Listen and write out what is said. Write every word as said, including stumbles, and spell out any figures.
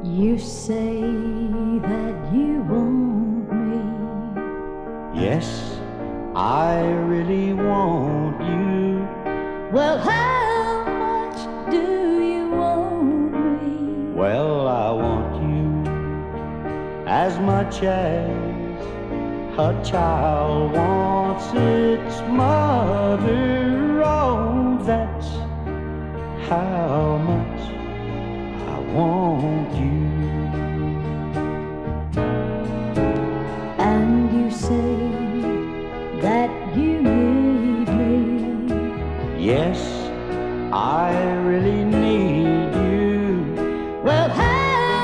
You say that you want me. Yes, I really want you. Well, how much do you want me? Well, I want you as much as a child wants its mother. Oh, that's how much I want you.